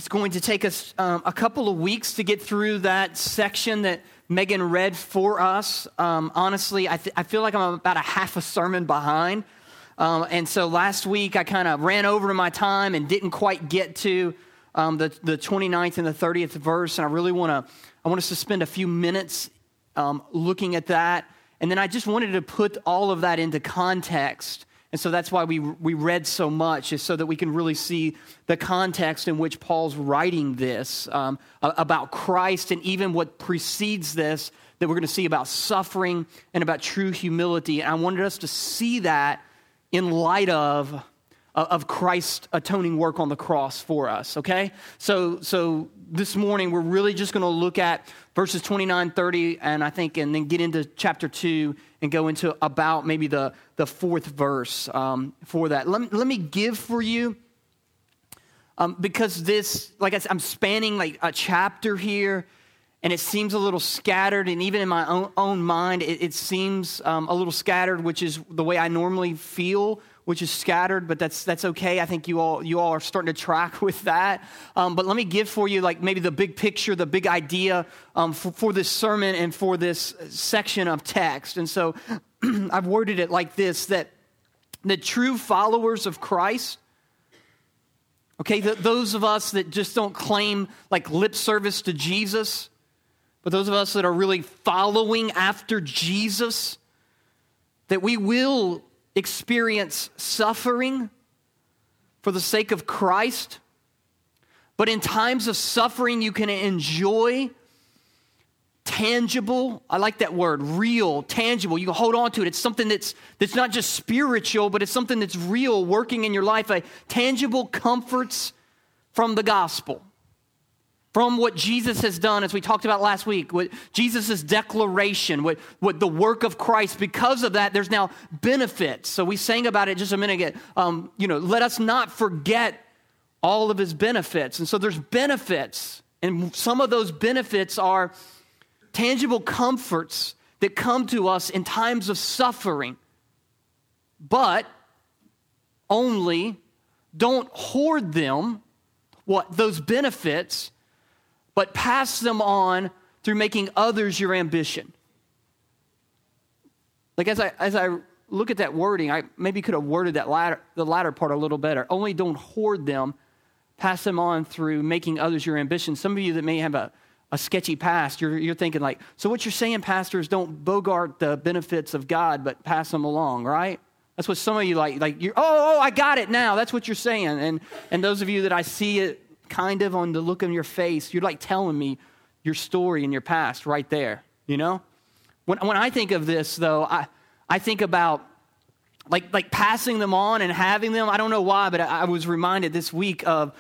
It's going to take us a couple of weeks to get through that section that Megan read for us. Honestly, I feel like I'm about a half a sermon behind. And so last week I kind of ran over my time and didn't quite get to the 29th and the 30th verse. And I really want us to spend a few minutes looking at that. And then I just wanted to put all of that into context. And so that's why we read so much, is so that we can really see the context in which Paul's writing this about Christ, and even what precedes this, that we're going to see about suffering and about true humility. And I wanted us to see that in light of Christ's atoning work on the cross for us, okay? So this morning, we're really just going to look at verses 29, 30, and then get into chapter 2 and go into about maybe the fourth verse for that. Let me give for you, because this, like I said, I'm spanning like a chapter here, and it seems a little scattered, and even in my own mind, it seems a little scattered, which is the way I normally feel, which is scattered, but that's okay. I think you all are starting to track with that. But let me give for you like maybe the big picture, the big idea for this sermon and for this section of text. And so I've worded it like this, that the true followers of Christ, okay, those of us that just don't claim like lip service to Jesus, but those of us that are really following after Jesus, that we will experience suffering for the sake of Christ. But in times of suffering, you can enjoy tangible, I like that word, real, tangible. You can hold on to it. It's something that's not just spiritual, but it's something that's real, working in your life, a tangible comforts from the gospel. From what Jesus has done, as we talked about last week, what Jesus' declaration, what the work of Christ. Because of that, there's now benefits. So we sang about it just a minute ago. Let us not forget all of his benefits. And so there's benefits. And some of those benefits are tangible comforts that come to us in times of suffering. But only don't hoard them, those benefits, but pass them on through making others your ambition. Like as I look at that wording, I maybe could have worded the latter part a little better. Only don't hoard them, pass them on through making others your ambition. Some of you that may have a sketchy past, you're thinking like, so what you're saying, pastors, don't bogart the benefits of God, but pass them along, right? That's what some of you like. You're, I got it now. That's what you're saying. And those of you that I see it kind of on the look on your face, you're like telling me your story and your past right there, you know? When I think of this, though, I think about like passing them on and having them. I don't know why, but I was reminded this week of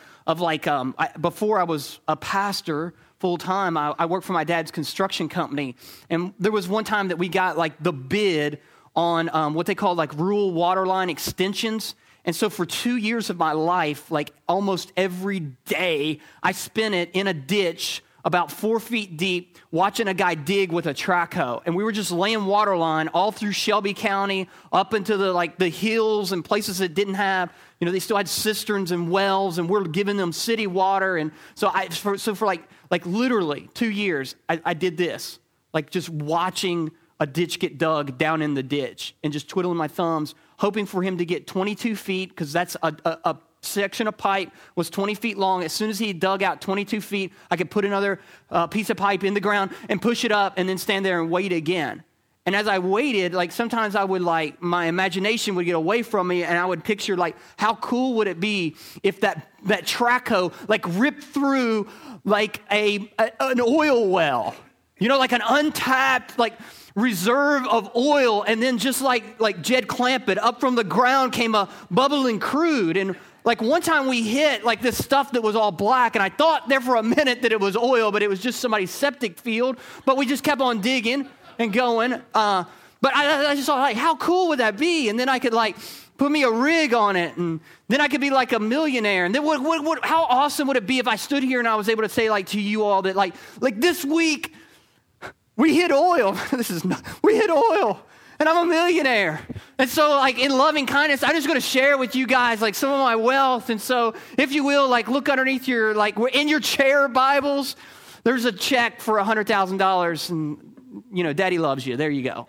before I was a pastor full-time, I worked for my dad's construction company, and there was one time that we got like the bid on what they call like rural water line extensions. And so for 2 years of my life, like almost every day, I spent it in a ditch about 4 feet deep, watching a guy dig with a track hoe. And we were just laying water line all through Shelby County, up into the hills and places that didn't have, they still had cisterns and wells, and we're giving them city water. And so for like literally 2 years, I did this, like just watching a ditch get dug down in the ditch and just twiddling my thumbs, hoping for him to get 22 feet, because that's a section of pipe was 20 feet long. As soon as he dug out 22 feet, I could put another piece of pipe in the ground and push it up and then stand there and wait again. And as I waited, like sometimes I would my imagination would get away from me, and I would picture like, how cool would it be if that track hoe like ripped through like an oil well, like an untapped reserve of oil, and then just like Jed Clampett, up from the ground came a bubbling crude. And like one time we hit like this stuff that was all black, and I thought there for a minute that it was oil, but it was just somebody's septic field. But we just kept on digging and going. But I just thought, like, how cool would that be? And then I could put me a rig on it, and then I could be like a millionaire. And then how awesome would it be if I stood here and I was able to say to you all that like this week, we hit oil. We hit oil. and I'm a millionaire. And so like in loving kindness, I'm just going to share with you guys like some of my wealth. And so if you will, like look underneath your, like in your chair Bibles, there's a check for $100,000 and daddy loves you. There you go.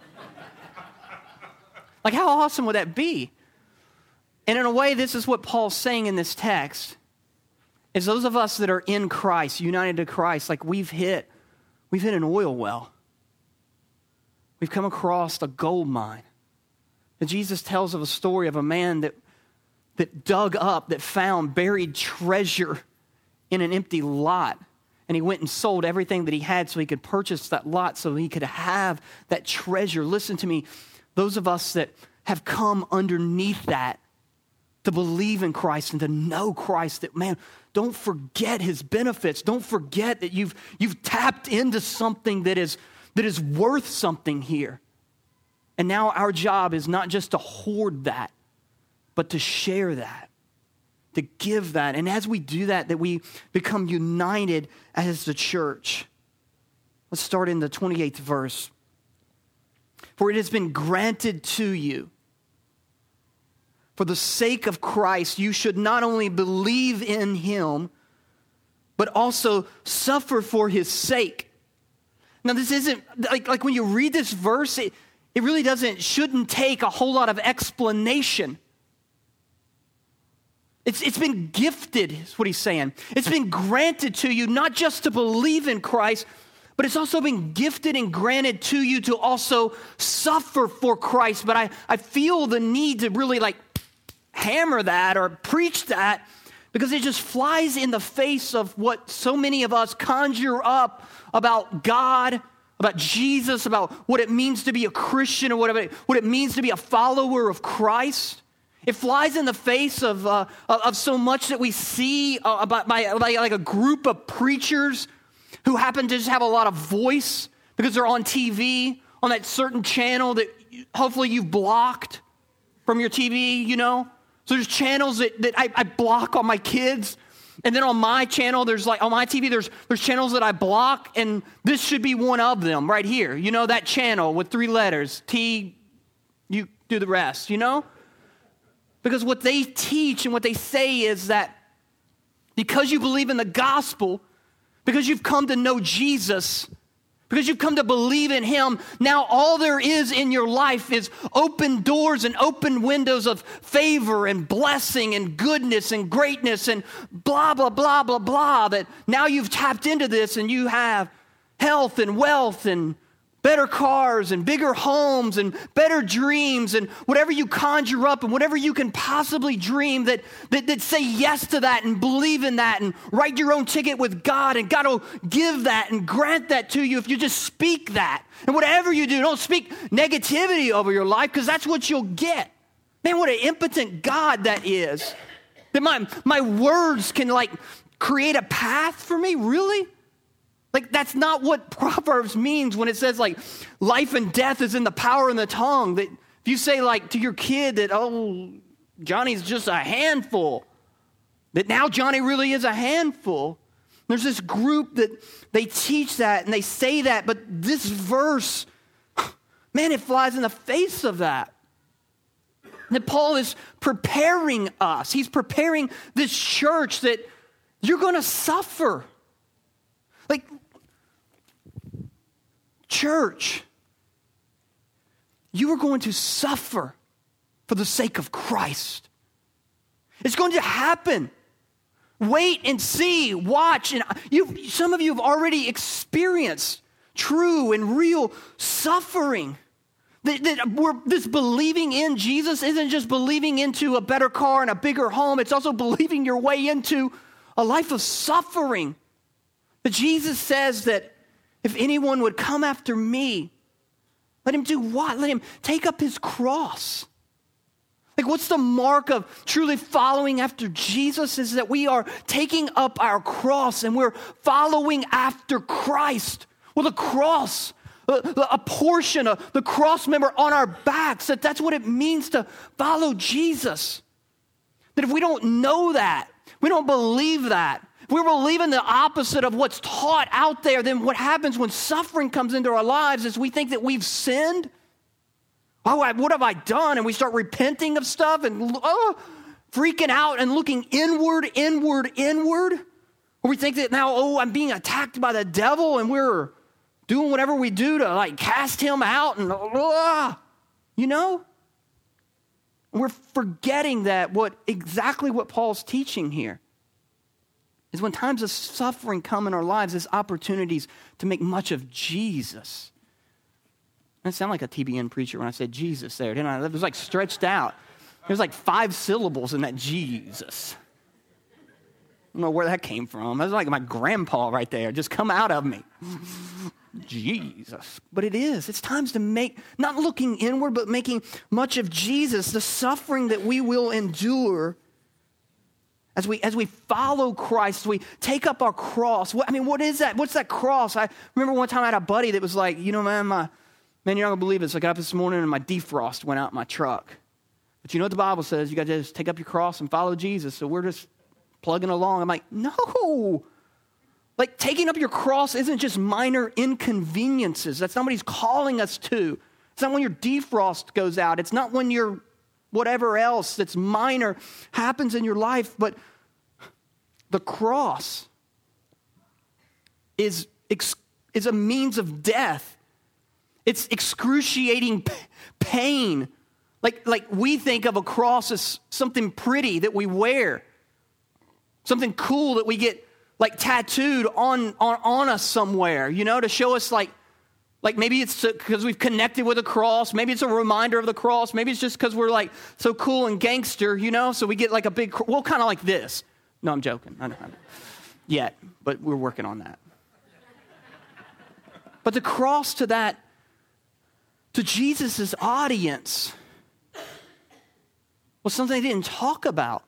Like how awesome would that be? And in a way, this is what Paul's saying in this text, is those of us that are in Christ, united to Christ, like we've hit an oil well. We've come across a gold mine. And Jesus tells of a story of a man that dug up, that found buried treasure in an empty lot. And he went and sold everything that he had so he could purchase that lot so he could have that treasure. Listen to me, those of us that have come underneath that to believe in Christ and to know Christ, that man, don't forget his benefits. Don't forget that you've tapped into something that is worth something here. And now our job is not just to hoard that, but to share that, to give that. And as we do that we become united as the church. Let's start in the 28th verse. For it has been granted to you, for the sake of Christ, you should not only believe in him, but also suffer for his sake. Now, this isn't, like when you read this verse, it really shouldn't take a whole lot of explanation. It's been gifted, is what he's saying. It's been granted to you, not just to believe in Christ, but it's also been gifted and granted to you to also suffer for Christ. But I feel the need to really hammer that or preach that, because it just flies in the face of what so many of us conjure up about God, about Jesus, about what it means to be a Christian, or what it means to be a follower of Christ. It flies in the face of so much that we see about like a group of preachers who happen to just have a lot of voice because they're on TV, on that certain channel that hopefully you've blocked from your TV, So there's channels that I block on my kids. And then on my channel, on my TV, there's channels that I block, and this should be one of them right here. That channel with 3 letters, T, you do the rest, Because what they teach and what they say is that because you believe in the gospel, because you've come to know Jesus, because you've come to believe in him, now all there is in your life is open doors and open windows of favor and blessing and goodness and greatness and blah, blah, blah, blah, blah, that now you've tapped into this and you have health and wealth and better cars and bigger homes and better dreams and whatever you conjure up and whatever you can possibly dream that say yes to that and believe in that and write your own ticket with God, and God will give that and grant that to you if you just speak that. And whatever you do, don't speak negativity over your life, because that's what you'll get. Man, what an impotent God that is. That my words can create a path for me, really? That's not what Proverbs means when it says life and death is in the power of the tongue. That if you say to your kid that, oh, Johnny's just a handful, that now Johnny really is a handful. There's this group that they teach that and they say that, but this verse, man, it flies in the face of that. That Paul is preparing us. He's preparing this church that you're going to suffer. Church, you are going to suffer for the sake of Christ. It's going to happen. Wait and see, watch. And some of you have already experienced true and real suffering. This believing in Jesus isn't just believing into a better car and a bigger home. It's also believing your way into a life of suffering. But Jesus says that if anyone would come after me, let him do what? Let him take up his cross. What's the mark of truly following after Jesus? Is that we are taking up our cross and we're following after Christ. Well, the cross, a portion of the cross member on our backs, that's what it means to follow Jesus. That if we don't know that, we don't believe that, if we're believing the opposite of what's taught out there, then what happens when suffering comes into our lives is we think that we've sinned Oh, what have I done? And we start repenting of stuff and freaking out and looking inward. Or we think that now, I'm being attacked by the devil and we're doing whatever we do to like cast him out and We're forgetting that exactly what Paul's teaching here is when times of suffering come in our lives, there's opportunities to make much of Jesus. I sound like a TBN preacher when I said Jesus there, didn't I? It was like stretched out. There's like 5 syllables in that Jesus. I don't know where that came from. That was like my grandpa right there. Just come out of me. Jesus. But it is. It's times to make, not looking inward, but making much of Jesus, the suffering that we will endure as we follow Christ, we take up our cross. What is that? What's that cross? I remember one time I had a buddy that was like, man, you're not going to believe this. I got up this morning and my defrost went out in my truck. But you know what the Bible says? You got to just take up your cross and follow Jesus. So we're just plugging along. I'm like, no. Like taking up your cross isn't just minor inconveniences. That's not what he's calling us to. It's not when your defrost goes out. It's not when your whatever else that's minor happens in your life. But the cross is a means of death. It's excruciating pain. Like we think of a cross as something pretty that we wear, something cool that we get like tattooed on us somewhere, to show us like maybe it's because we've connected with a cross. Maybe it's a reminder of the cross. Maybe it's just because we're like so cool and gangster, so we get like a big, kind of like this. No, I'm joking. I know. Yet, but we're working on that. But the cross to Jesus' audience was something they didn't talk about.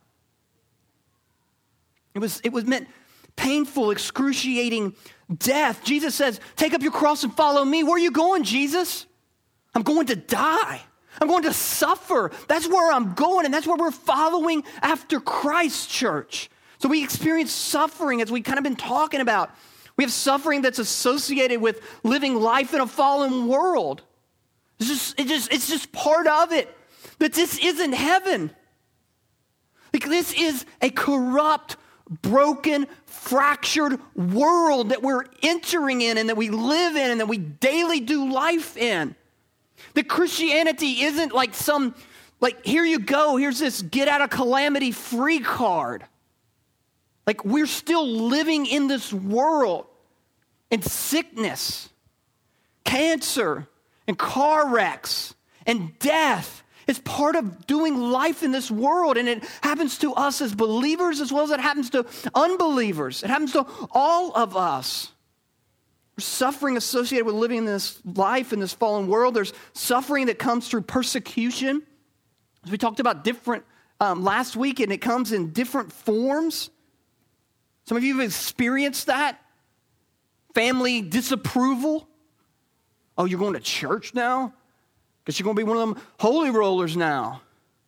It was meant painful, excruciating death. Jesus says, take up your cross and follow me. Where are you going, Jesus? I'm going to die. I'm going to suffer. That's where I'm going, and that's where we're following after Christ, church. So we experience suffering as we kind of been talking about. We have suffering that's associated with living life in a fallen world. It's just part of it. But this isn't heaven. Like, this is a corrupt, broken, fractured world that we're entering in and that we live in and that we daily do life in. That Christianity isn't like here you go, here's this get out of calamity free card. Like, we're still living in this world in sickness, cancer, and car wrecks, and death. It's part of doing life in this world, and it happens to us as believers as well as it happens to unbelievers. It happens to all of us. There's suffering associated with living in this life in this fallen world. There's suffering that comes through persecution. As we talked about different last week, and it comes in different forms. Some of you have experienced that. Family disapproval. Oh, you're going to church now? Because you're going to be one of them holy rollers now.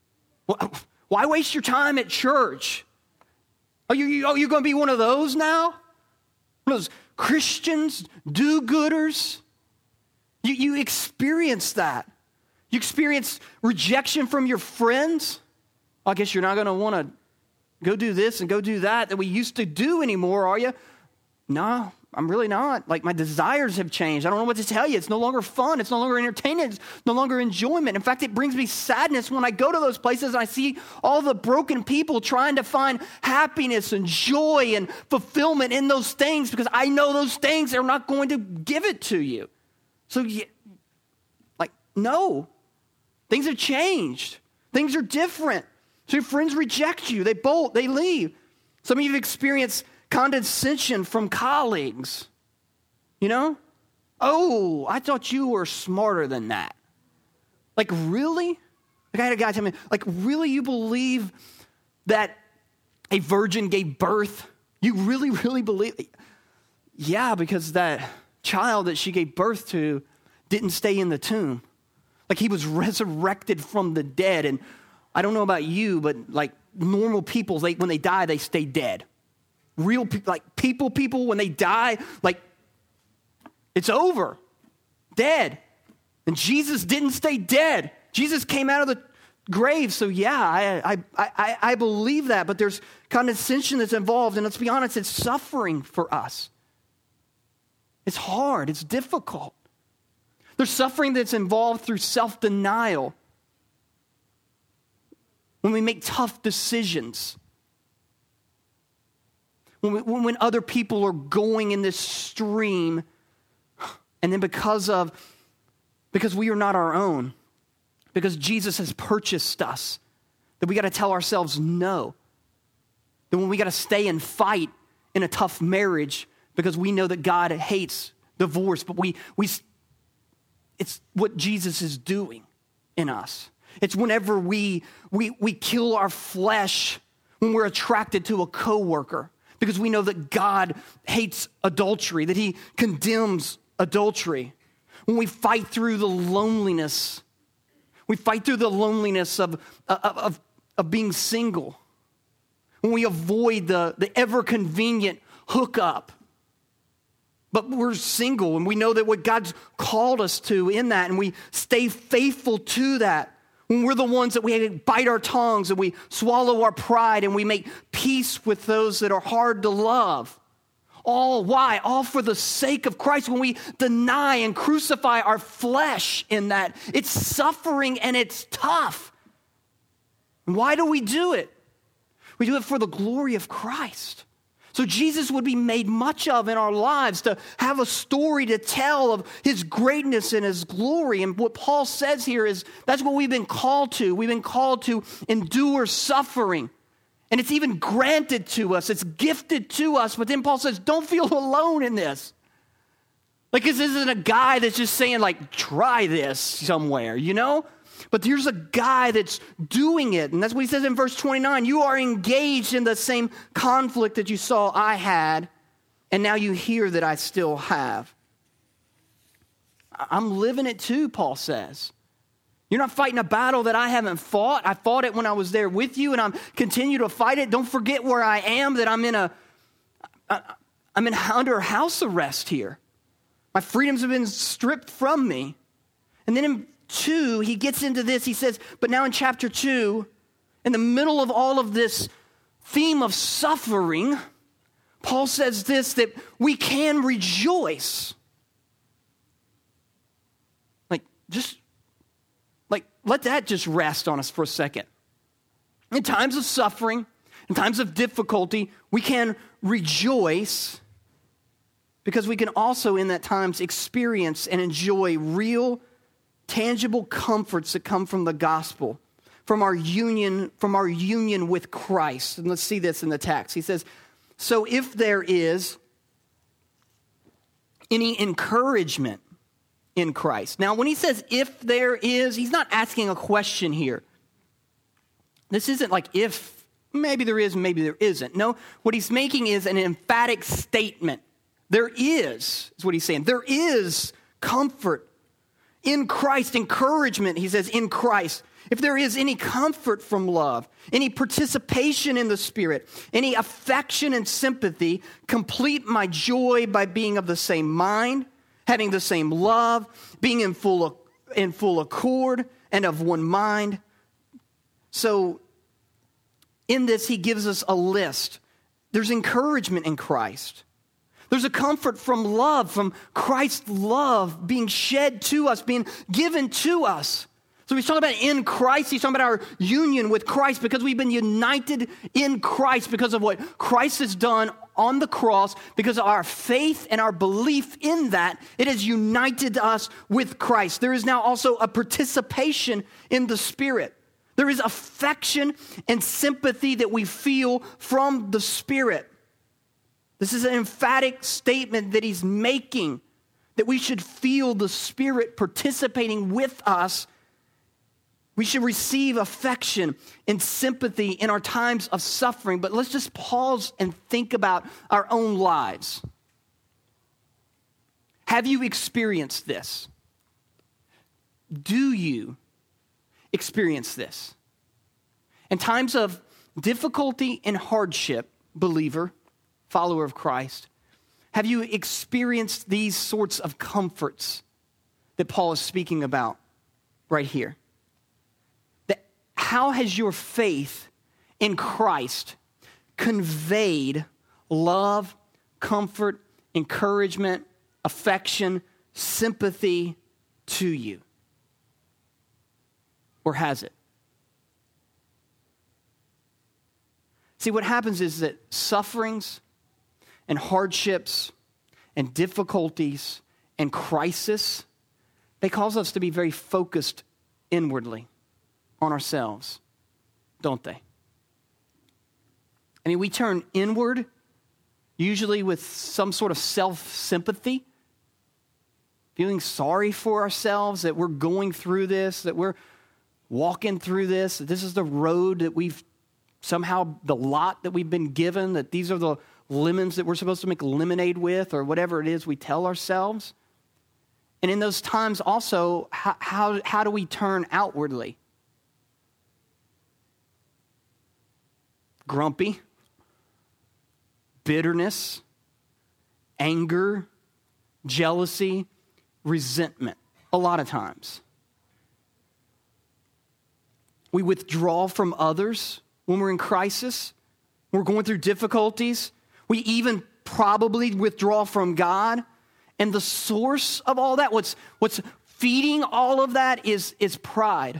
Why waste your time at church? Are you going to be one of those now? One of those Christians, do-gooders? You experience that. You experience rejection from your friends. I guess you're not going to want to go do this and go do that we used to do anymore, are you? No, I'm really not. Like, my desires have changed. I don't know what to tell you. It's no longer fun. It's no longer entertainment. It's no longer enjoyment. In fact, it brings me sadness when I go to those places and I see all the broken people trying to find happiness and joy and fulfillment in those things, because I know those things are not going to give it to you. So, no. Things have changed. Things are different. So your friends reject you. They bolt. They leave. Some of you have experienced condescension from colleagues. Oh, I thought you were smarter than that. Like, really? Like, I had a guy tell me, like, really, you believe that a virgin gave birth? You really, really believe? Yeah, because that child that she gave birth to didn't stay in the tomb. Like, he was resurrected from the dead. And I don't know about you, but like normal people, when they die, they stay dead. Real people, when they die, like, it's over. Dead. And Jesus didn't stay dead. Jesus came out of the grave. So yeah, I believe that, but there's condescension that's involved. And let's be honest, it's suffering for us. It's hard. It's difficult. There's suffering that's involved through self-denial. When we make tough decisions. When other people are going in this stream, and then because we are not our own, because Jesus has purchased us, that we got to tell ourselves no. That when we got to stay and fight in a tough marriage, because we know that God hates divorce, but it's what Jesus is doing in us. It's whenever we kill our flesh when we're attracted to a coworker, because we know that God hates adultery, that he condemns adultery. When we fight through the loneliness, of being single. When we avoid the ever convenient hookup. But we're single and we know that what God's called us to in that, and we stay faithful to that. When we're the ones that we bite our tongues and we swallow our pride and we make peace with those that are hard to love. All why? All for the sake of Christ. When we deny and crucify our flesh in that, it's suffering and it's tough. And why do we do it? We do it for the glory of Christ. So Jesus would be made much of in our lives, to have a story to tell of his greatness and his glory. And what Paul says here is that's what we've been called to. We've been called to endure suffering. And it's even granted to us. It's gifted to us. But then Paul says, don't feel alone in this. Like, this isn't a guy that's just saying, like, try this somewhere, you know? But here's a guy that's doing it. And that's what he says in verse 29. You are engaged in the same conflict that you saw I had, and now you hear that I still have. I'm living it too, Paul says. You're not fighting a battle that I haven't fought. I fought it when I was there with you, and I'm continue to fight it. Don't forget where I am, that I'm under house arrest here. My freedoms have been stripped from me. And then in 2, he gets into this. He says, but now in chapter 2, in the middle of all of this theme of suffering, Paul says this, that we can rejoice. Let that just rest on us for a second. In times of suffering, in times of difficulty, we can rejoice because we can also in that times experience and enjoy real, tangible comforts that come from the gospel, from our union with Christ. And let's see this in the text. He says, so if there is any encouragement in Christ. Now, when he says if there is, he's not asking a question here. This isn't like if, maybe there is, maybe there isn't. No, what he's making is an emphatic statement. There is what he's saying. There is comfort in Christ, encouragement, he says, in Christ. If there is any comfort from love, any participation in the Spirit, any affection and sympathy, complete my joy by being of the same mind, having the same love, being in full accord and of one mind. So in this, he gives us a list. There's encouragement in Christ. There's a comfort from love, from Christ's love being shed to us, being given to us. So he's talking about in Christ. He's talking about our union with Christ because we've been united in Christ because of what Christ has done on the cross, because of our faith and our belief in that. It has united us with Christ. There is now also a participation in the Spirit. There is affection and sympathy that we feel from the Spirit. This is an emphatic statement that he's making, that we should feel the Spirit participating with us. We should receive affection and sympathy in our times of suffering. But let's just pause and think about our own lives. Have you experienced this? Do you experience this? In times of difficulty and hardship, believer, follower of Christ, have you experienced these sorts of comforts that Paul is speaking about right here. That how has your faith in Christ conveyed love, comfort, encouragement, affection, sympathy to you? Or has it? See, what happens is that sufferings and hardships and difficulties and crisis, they cause us to be very focused inwardly on ourselves, don't they? I mean, we turn inward, usually with some sort of self-sympathy, feeling sorry for ourselves, that we're going through this, that we're walking through this, that this is the road that we've somehow, the lot that we've been given, that these are the lemons that we're supposed to make lemonade with, or whatever it is we tell ourselves. And in those times also, how do we turn outwardly? Grumpy, bitterness, anger, jealousy, resentment, a lot of times. We withdraw from others when we're in crisis. We're going through difficulties. We even probably withdraw from God. And the source of all that, what's feeding all of that is pride.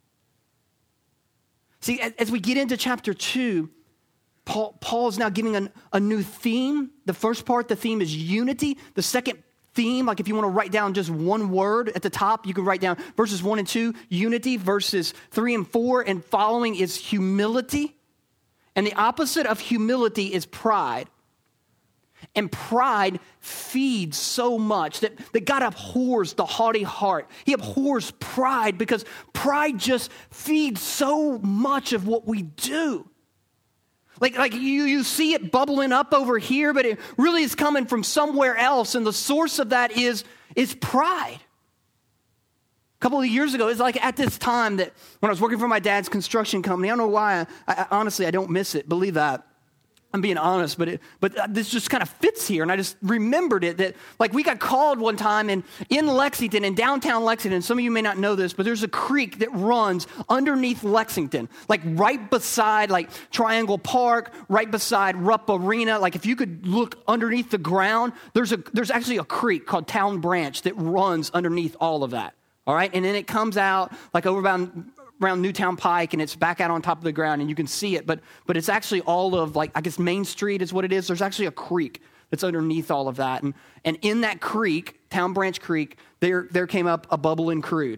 See, as we get into chapter 2, Paul is now giving a new theme. The first part, the theme is unity. The second theme, like if you want to write down just one word at the top, you can write down verses 1 and 2, unity, verses 3 and 4, and following is humility. And the opposite of humility is pride. And pride feeds so much that God abhors the haughty heart. He abhors pride because pride just feeds so much of what we do. Like you see it bubbling up over here, but it really is coming from somewhere else. And the source of that is pride. A couple of years ago, it's like at this time that when I was working for my dad's construction company, I don't know why, I honestly, I don't miss it, believe that. I'm being honest, but this just kind of fits here. And I just remembered it that like we got called one time in Lexington, in downtown Lexington. Some of you may not know this, but there's a creek that runs underneath Lexington, like right beside like Triangle Park, right beside Rupp Arena. Like if you could look underneath the ground, there's actually a creek called Town Branch that runs underneath all of that. All right. And then it comes out like over around Newtown Pike, and it's back out on top of the ground, and you can see it, but it's actually all of, like, I guess Main Street is what it is. There's actually a creek that's underneath all of that, and in that creek, Town Branch Creek, there came up a bubbling crude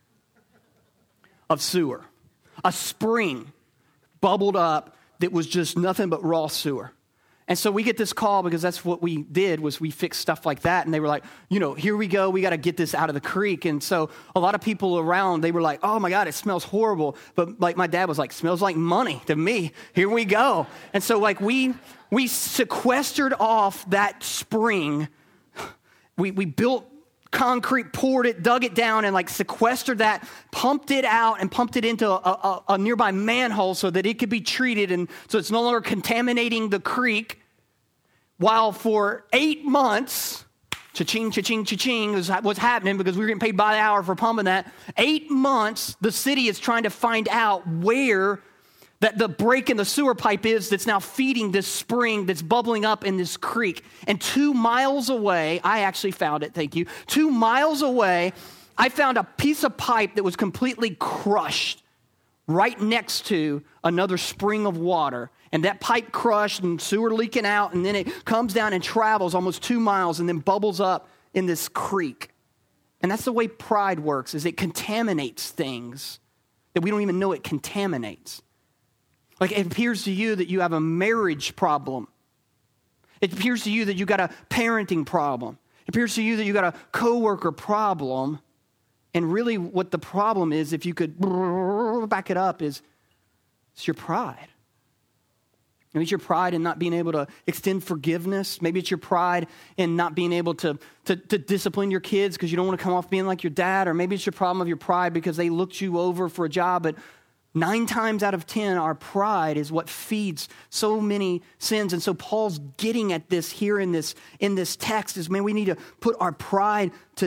of sewer. A spring bubbled up that was just nothing but raw sewer. And so we get this call because that's what we did was we fixed stuff like that. And they were like, here we go. We got to get this out of the creek. And so a lot of people around, they were like, oh my God, it smells horrible. But like my dad was like, smells like money to me. Here we go. And so like we sequestered off that spring. We built concrete, poured it, dug it down, and like sequestered that, pumped it out, and pumped it into a nearby manhole so that it could be treated. And so it's no longer contaminating the creek. While for 8 months, cha-ching, cha-ching, cha-ching was what's happening because we were getting paid by the hour for pumping that. 8 months, the city is trying to find out where that the break in the sewer pipe is that's now feeding this spring that's bubbling up in this creek. And 2 miles away, I actually found it, thank you. 2 miles away, I found a piece of pipe that was completely crushed right next to another spring of water. And that pipe crushed and sewer leaking out, and then it comes down and travels almost 2 miles and then bubbles up in this creek. And that's the way pride works, is it contaminates things that we don't even know it contaminates. Like it appears to you that you have a marriage problem. It appears to you that you got a parenting problem. It appears to you that you got a coworker problem. And really what the problem is, if you could back it up, is it's your pride. Maybe it's your pride in not being able to extend forgiveness. Maybe it's your pride in not being able to discipline your kids because you don't want to come off being like your dad. Or maybe it's your problem of your pride because they looked you over for a job. But 9 times out of 10, our pride is what feeds so many sins. And so Paul's getting at this here in this text is, man, we need to put our pride to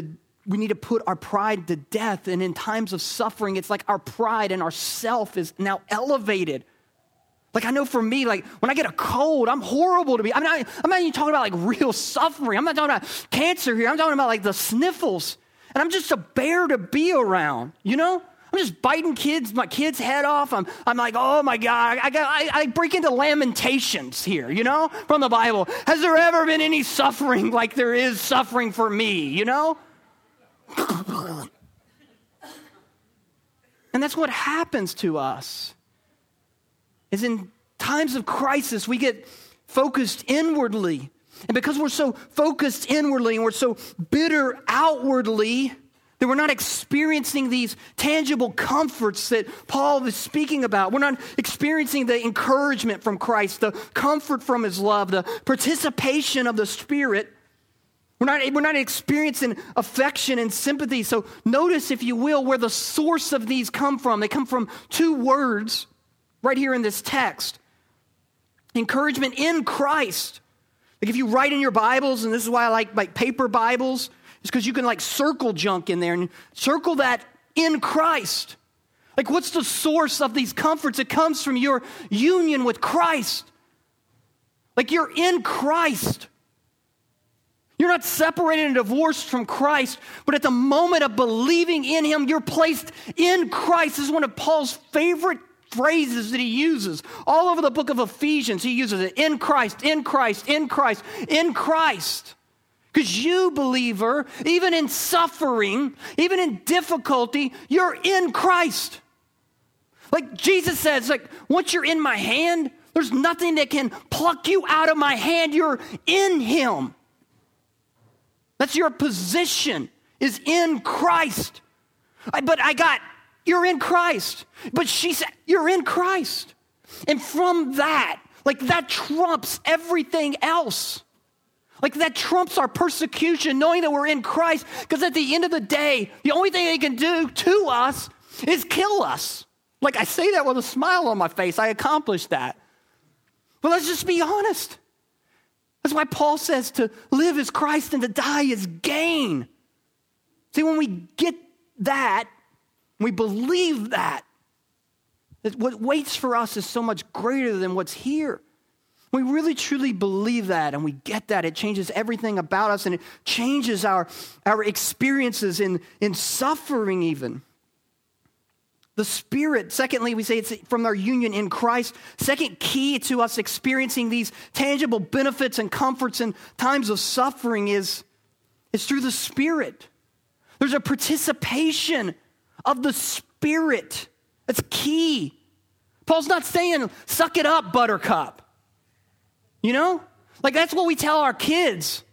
we need to put our pride to death. And in times of suffering, it's like our pride and our self is now elevated. Like I know for me, like when I get a cold, I'm horrible to be. I'm not even talking about like real suffering. I'm not talking about cancer here. I'm talking about like the sniffles. And I'm just a bear to be around, you know? I'm just biting my kid's head off. I'm like, oh my God, I break into lamentations here, you know, from the Bible. Has there ever been any suffering like there is suffering for me, you know? And that's what happens to us. Is in times of crisis, we get focused inwardly. And because we're so focused inwardly and we're so bitter outwardly, that we're not experiencing these tangible comforts that Paul is speaking about. We're not experiencing the encouragement from Christ, the comfort from his love, the participation of the Spirit. We're not experiencing affection and sympathy. So notice, if you will, where the source of these come from. They come from two words right here in this text. Encouragement in Christ. Like if you write in your Bibles, and this is why I like paper Bibles, it's because you can like circle junk in there and circle that in Christ. Like what's the source of these comforts? It comes from your union with Christ. Like you're in Christ. You're not separated and divorced from Christ, but at the moment of believing in him, you're placed in Christ. This is one of Paul's favorite phrases that he uses. All over the book of Ephesians, he uses it. In Christ, in Christ, in Christ, in Christ. Because you, believer, even in suffering, even in difficulty, you're in Christ. Like Jesus says, like once you're in my hand, there's nothing that can pluck you out of my hand. You're in him. That's your position, is in Christ. You're in Christ. But she said, you're in Christ. And from that, like that trumps everything else. Like that trumps our persecution, knowing that we're in Christ. Because at the end of the day, the only thing they can do to us is kill us. Like I say that with a smile on my face. I accomplished that. But let's just be honest. That's why Paul says to live is Christ and to die is gain. See, when we get that, we believe that what waits for us is so much greater than what's here. We really truly believe that and we get that. It changes everything about us and it changes our experiences in suffering even. The Spirit, secondly, we say it's from our union in Christ. Second key to us experiencing these tangible benefits and comforts in times of suffering is through the Spirit. There's a participation of the Spirit. That's key. Paul's not saying, suck it up, buttercup. You know? Like that's what we tell our kids.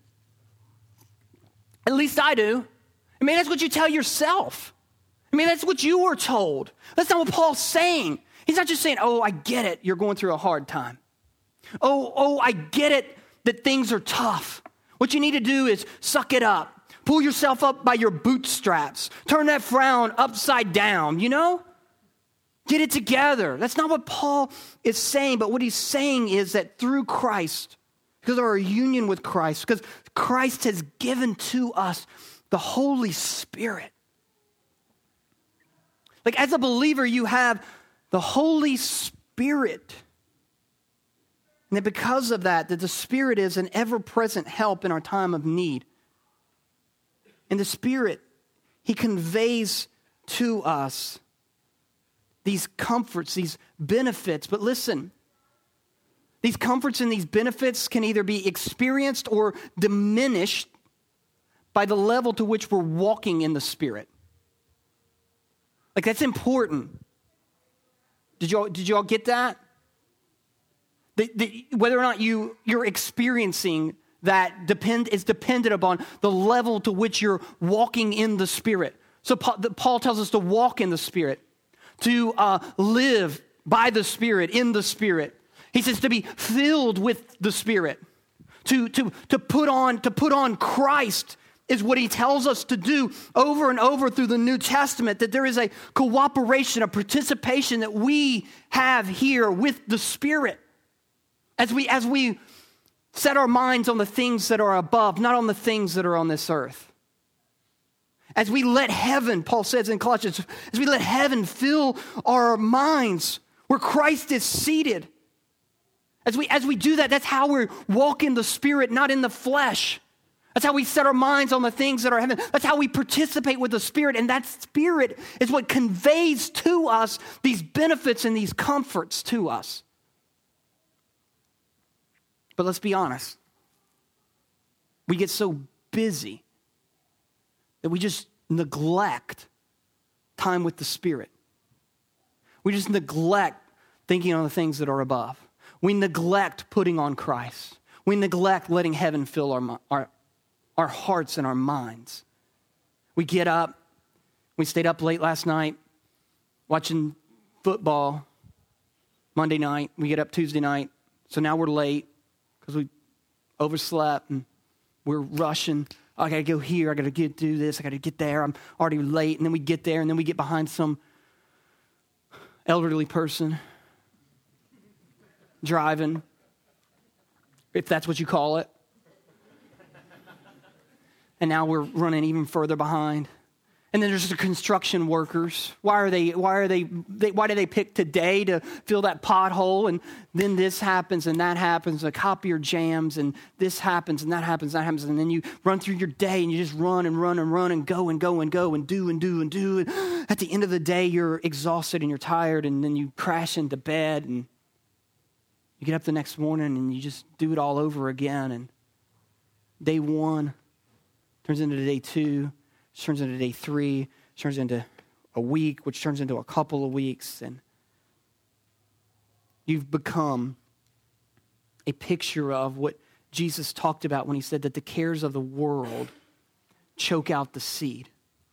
At least I do. I mean, that's what you tell yourself. I mean, that's what you were told. That's not what Paul's saying. He's not just saying, oh, I get it. You're going through a hard time. Oh, I get it that things are tough. What you need to do is suck it up. Pull yourself up by your bootstraps. Turn that frown upside down, you know? Get it together. That's not what Paul is saying, but what he's saying is that through Christ, because of our union with Christ, because Christ has given to us the Holy Spirit. Like as a believer, you have the Holy Spirit. And that because of that the Spirit is an ever-present help in our time of need. And the Spirit, he conveys to us these comforts, these benefits. But listen, these comforts and these benefits can either be experienced or diminished by the level to which we're walking in the Spirit. Like that's important. Did you all get that? Whether or not you're experiencing that is dependent upon the level to which you're walking in the Spirit. So Paul tells us to walk in the Spirit, to live by the Spirit, in the Spirit. He says to be filled with the Spirit, to put on Christ. Is what he tells us to do over and over through the New Testament, that there is a cooperation, a participation that we have here with the Spirit as we set our minds on the things that are above, not on the things that are on this earth. As we let heaven, Paul says in Colossians, as we let heaven fill our minds where Christ is seated. As we do that, that's how we walk in the Spirit, not in the flesh. That's how we set our minds on the things that are heaven. That's how we participate with the Spirit. And that Spirit is what conveys to us these benefits and these comforts to us. But let's be honest. We get so busy that we just neglect time with the Spirit. We just neglect thinking on the things that are above. We neglect putting on Christ. We neglect letting heaven fill our hearts and our minds. We get up. We stayed up late last night watching football Monday night. We get up Tuesday night. So now we're late because we overslept and we're rushing. I got to go here. I got to do this. I got to get there. I'm already late. And then we get there and then we get behind some elderly person driving, if that's what you call it. And now we're running even further behind. And then there's the construction workers. Why do they pick today to fill that pothole? And then this happens and that happens. The copier jams and this happens and that happens, that happens. And then you run through your day and you just run and run and run and go and go and go and do and do and do. And at the end of the day, you're exhausted and you're tired. And then you crash into bed and you get up the next morning and you just do it all over again. And day one turns into day two, which turns into day three, which turns into a week, which turns into a couple of weeks. And you've become a picture of what Jesus talked about when he said that the cares of the world choke out the seed.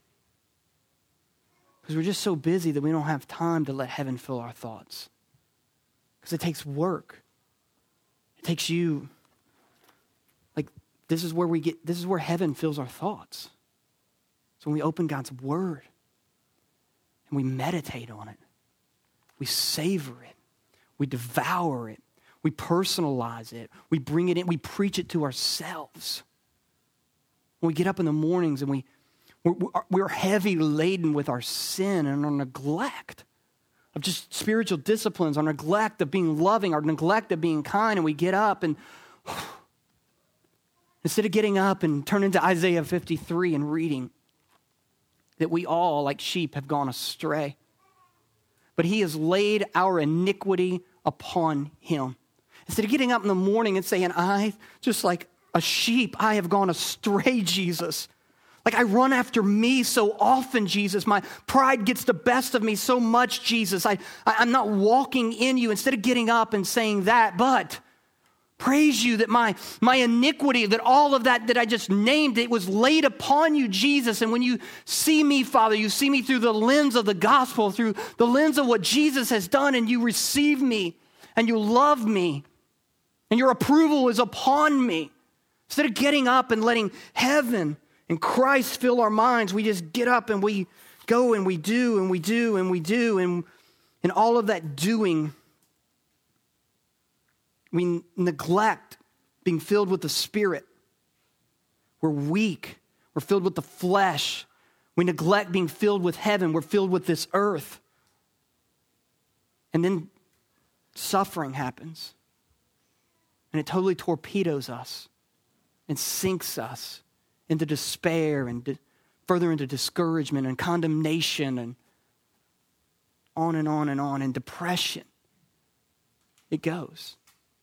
Because we're just so busy that we don't have time to let heaven fill our thoughts. Because it takes work. It takes you, this is where heaven fills our thoughts. So when we open God's word and we meditate on it, we savor it, we devour it, we personalize it, we bring it in, we preach it to ourselves. When we get up in the mornings and we're heavy laden with our sin and our neglect of just spiritual disciplines, our neglect of being loving, our neglect of being kind, and we get up and instead of getting up and turning to Isaiah 53 and reading that we all, like sheep, have gone astray. But he has laid our iniquity upon him. Instead of getting up in the morning and saying, I, just like a sheep, I have gone astray, Jesus. Like I run after me so often, Jesus. My pride gets the best of me so much, Jesus. I'm not walking in you. Instead of getting up and saying that, but praise you that my iniquity, that all of that I just named, it was laid upon you, Jesus. And when you see me, Father, you see me through the lens of the gospel, through the lens of what Jesus has done, and you receive me, and you love me, and your approval is upon me. Instead of getting up and letting heaven and Christ fill our minds, we just get up and we go and we do and we do and we do. And all of that doing, we neglect being filled with the Spirit. We're weak. We're filled with the flesh. We neglect being filled with heaven. We're filled with this earth. And then suffering happens. And it totally torpedoes us and sinks us into despair and further into discouragement and condemnation and on and on and on, and depression. It goes.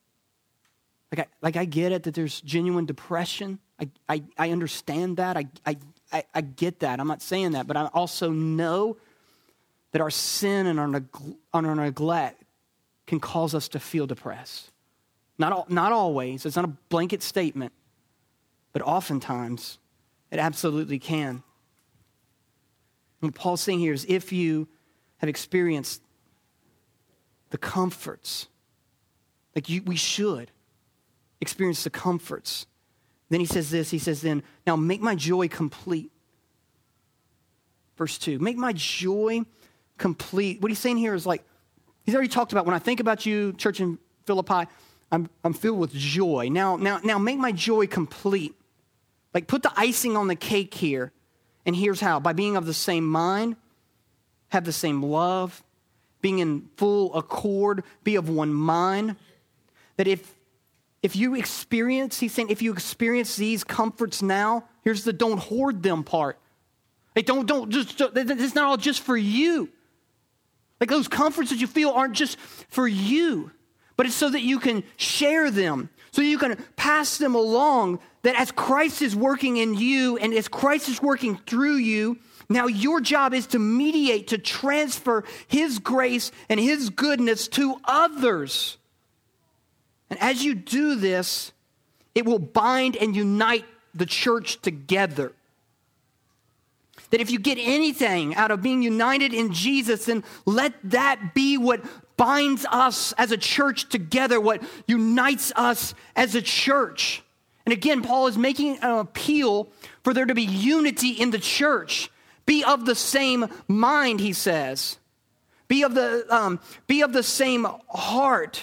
I get it that there's genuine depression. I understand that. I get that. I'm not saying that, but I also know that our sin and our neglect can cause us to feel depressed. Not always. It's not a blanket statement, but oftentimes it absolutely can. What Paul's saying here is if you have experienced the comforts, we should experience the comforts. Then he says this, he says then, now make my joy complete. Verse 2, make my joy complete. What he's saying here is he's already talked about, when I think about you, church in Philippi, I'm filled with joy. Now make my joy complete. Put the icing on the cake here And here's how: by being of the same mind, have the same love, being in full accord, be of one mind. That if you experience, he's saying, if you experience these comforts now, here's the don't hoard them part. Like don't just, it's not all just for you. Like those comforts that you feel aren't just for you, but it's so that you can share them, so you can pass them along, that as Christ is working in you and as Christ is working through you, now your job is to mediate, to transfer his grace and his goodness to others. And as you do this, it will bind and unite the church together. That if you get anything out of being united in Jesus, then let that be what binds us as a church together, what unites us as a church. And again, Paul is making an appeal for there to be unity in the church. Be of the same mind, he says. Be of the same heart.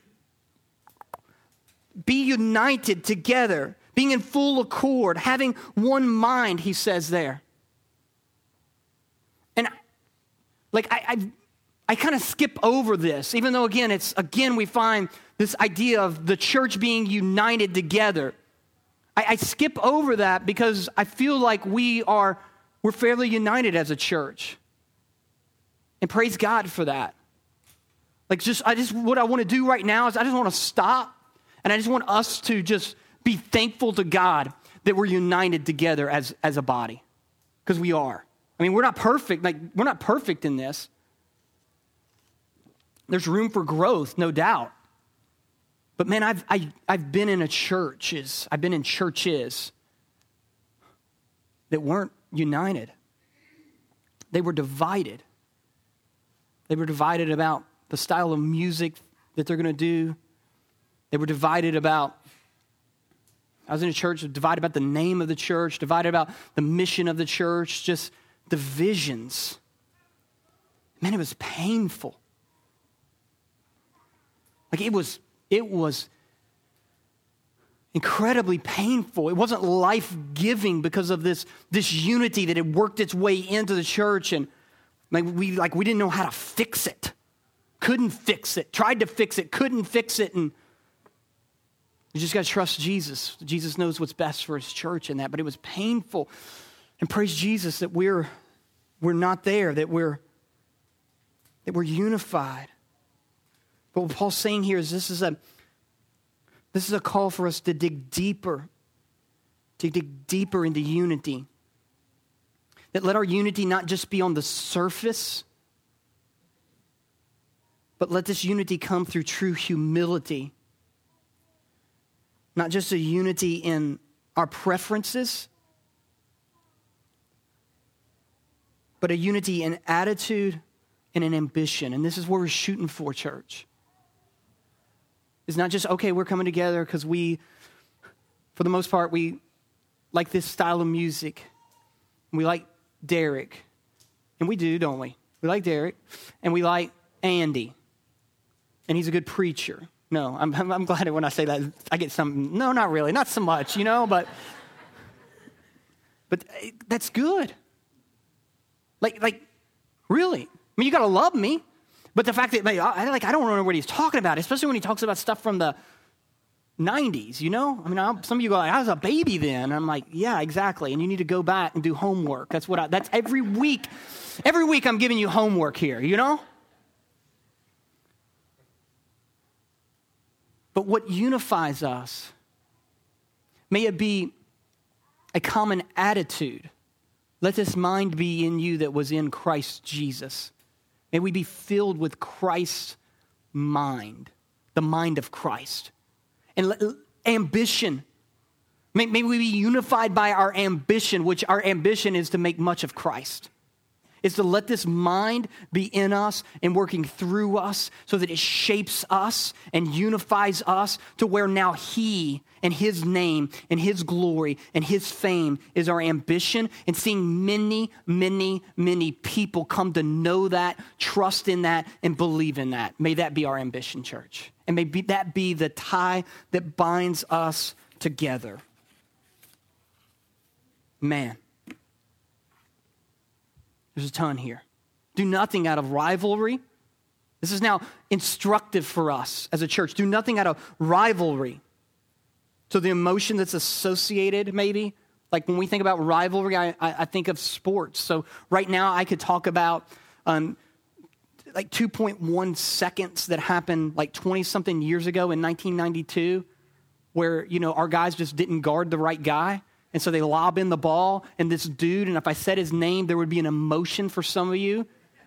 Be united together, being in full accord, having one mind, he says there. And I kind of skip over this, even though again we find this idea of the church being united together. I skip over that because I feel like we're fairly united as a church. And praise God for that. What I want to do right now is I just want to stop, and I just want us to just be thankful to God that we're united together as a body, because we are. I mean, we're not perfect. We're not perfect in this. There's room for growth, no doubt. But man, I've been in churches that weren't united. They were divided. They were divided about the style of music that they're going to do. They were divided about, I was in a church divided about the name of the church, divided about the mission of the church, just divisions. Man, it was painful. Like it was incredibly painful. It wasn't life-giving because of this unity that had worked its way into the church, and we didn't know how to fix it. Couldn't fix it. Tried to fix it, couldn't fix it, and you just got to trust Jesus. Jesus knows what's best for his church in that, but it was painful. And praise Jesus that we're not there, that we're unified. But what Paul's saying here is this is a call for us to dig deeper into unity. That let our unity not just be on the surface, but let this unity come through true humility. Not just a unity in our preferences, but a unity in attitude and in ambition. And this is where we're shooting for, church. It's not just, okay, we're coming together because for the most part, we like this style of music. We like Derek. And we do, don't we? We like Derek. And we like Andy. And he's a good preacher. No, I'm glad when I say that, I get some, no, not really, not so much, but that's good. Like, really. I mean, you got to love me. But the fact that, I don't know what he's talking about, especially when he talks about stuff from the 90s, I mean, some of you go, I was a baby then. And I'm like, yeah, exactly. And you need to go back and do homework. That's every week. Every week I'm giving you homework here, But what unifies us, may it be a common attitude. Let this mind be in you that was in Christ Jesus. May we be filled with Christ's mind, the mind of Christ. And ambition. May we be unified by our ambition, which our ambition is to make much of Christ. Is to let this mind be in us and working through us so that it shapes us and unifies us to where now he and his name and his glory and his fame is our ambition, and seeing many, many, many people come to know that, trust in that, and believe in that. May that be our ambition, church. And may that be the tie that binds us together. Man. There's a ton here. Do nothing out of rivalry. This is now instructive for us as a church. Do nothing out of rivalry. So the emotion that's associated, maybe, like when we think about rivalry, I think of sports. So right now I could talk about like 2.1 seconds that happened like 20-something years ago in 1992 where, our guys just didn't guard the right guy. And so they lob in the ball, and this dude, and if I said his name, there would be an emotion for some of you.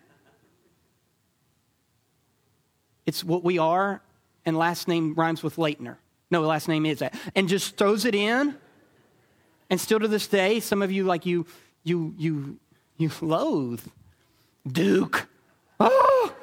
It's what we are, and last name rhymes with Leitner. No, last name is that. And just throws it in. And still to this day, some of you, like you loathe Duke. Oh!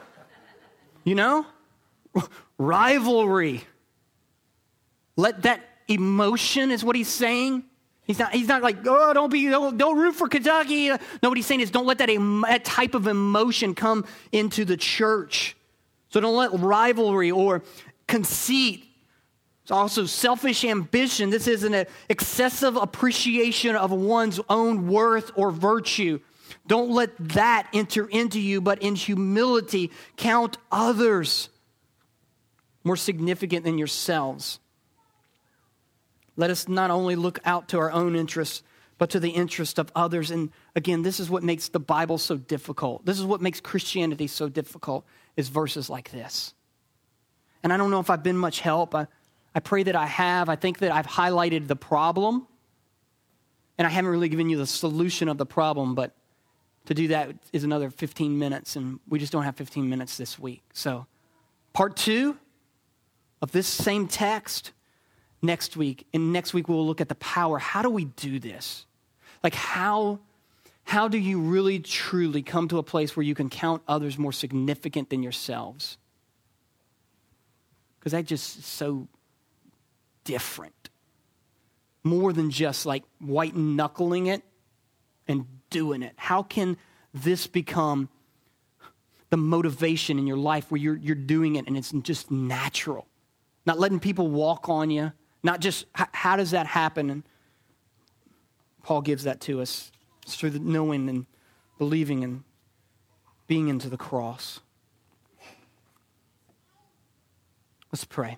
Rivalry. Let that emotion is what he's saying. He's not like, don't root for Kentucky. No, what he's saying is don't let that type of emotion come into the church. So don't let rivalry or conceit, it's also selfish ambition. This is an excessive appreciation of one's own worth or virtue. Don't let that enter into you, but in humility, count others more significant than yourselves. Let us not only look out to our own interests, but to the interest of others. And again, this is what makes the Bible so difficult. This is what makes Christianity so difficult, is verses like this. And I don't know if I've been much help. I pray that I have. I think that I've highlighted the problem, and I haven't really given you the solution of the problem, but to do that is another 15 minutes, and we just don't have 15 minutes this week. So part 2 of this same text next week. And next week we'll look at the power. How do we do this? Like how do you really truly come to a place where you can count others more significant than yourselves? Because that just is so different. More than just like white knuckling it and doing it. How can this become the motivation in your life where you're doing it and it's just natural? Not letting people walk on you. Not just, how does that happen? And Paul gives that to us. It's through the knowing and believing and being into the cross. Let's pray.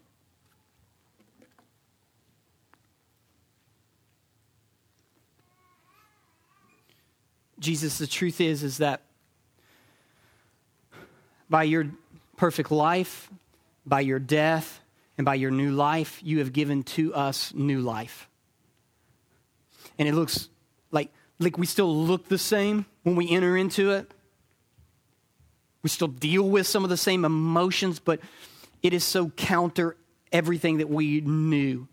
Jesus, the truth is that by your perfect life, by your death, and by your new life, you have given to us new life. And it looks like we still look the same when we enter into it. We still deal with some of the same emotions, but it is so counter everything that we knew.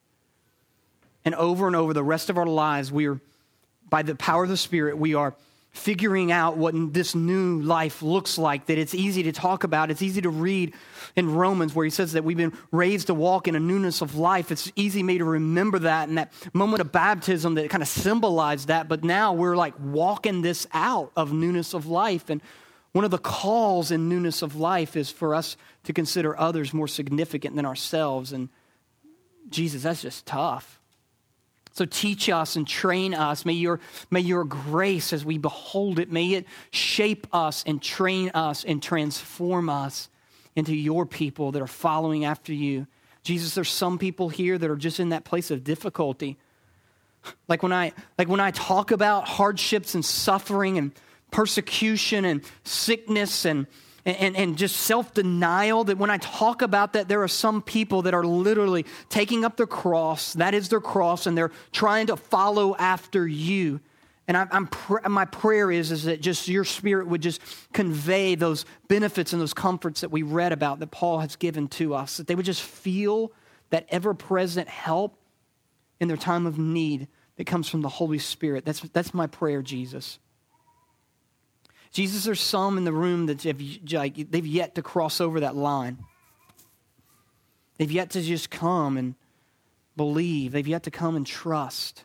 And over the rest of our lives, by the power of the Spirit, we are figuring out what this new life looks like, that it's easy to talk about. It's easy to read in Romans where he says that we've been raised to walk in a newness of life. It's easy for me to remember that and that moment of baptism that kind of symbolized that. But now we're like walking this out of newness of life. And one of the calls in newness of life is for us to consider others more significant than ourselves. And Jesus, that's just tough. So teach us and train us. May your grace, as we behold it, may it shape us and train us and transform us into your people that are following after you. Jesus, there's some people here that are just in that place of difficulty. Like when I talk about hardships and suffering and persecution and sickness and just self-denial, that when I talk about that, there are some people that are literally taking up their cross, that is their cross, and they're trying to follow after you. And my prayer is that just your Spirit would just convey those benefits and those comforts that we read about that Paul has given to us, that they would just feel that ever-present help in their time of need that comes from the Holy Spirit. That's my prayer, Jesus. Jesus, there's some in the room that they've yet to cross over that line. They've yet to just come and believe. They've yet to come and trust.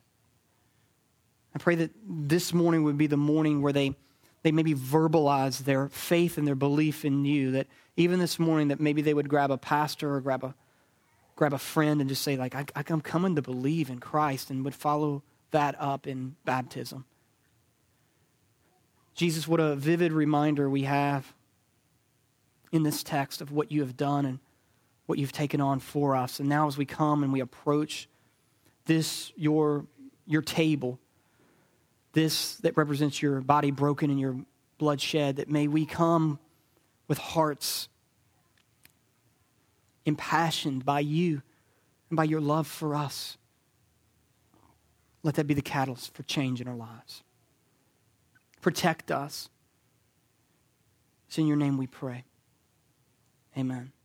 I pray that this morning would be the morning where they maybe verbalize their faith and their belief in you. That even this morning that maybe they would grab a pastor or grab a friend and just say, like, I'm coming to believe in Christ, and would follow that up in baptism. Jesus, what a vivid reminder we have in this text of what you have done and what you've taken on for us. And now as we come and we approach this, your table, this that represents your body broken and your blood shed, that may we come with hearts impassioned by you and by your love for us. Let that be the catalyst for change in our lives. Protect us. It's in your name we pray. Amen.